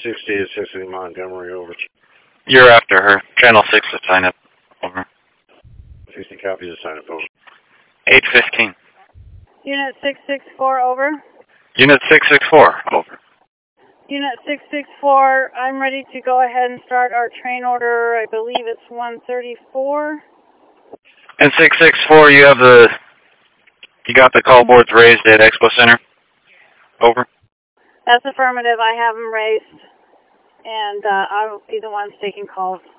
60 to 60 Montgomery, over. You're after her. Channel 6 to sign up. Over. 60 copies to sign up, over. 815. Unit 664, over. Unit 664, over. Unit 664, I'm ready to go ahead and start our train order. I believe it's 134. And 664, you got the call boards raised at Expo Center? Over. That's affirmative. I have them raised, and I will be the ones taking calls.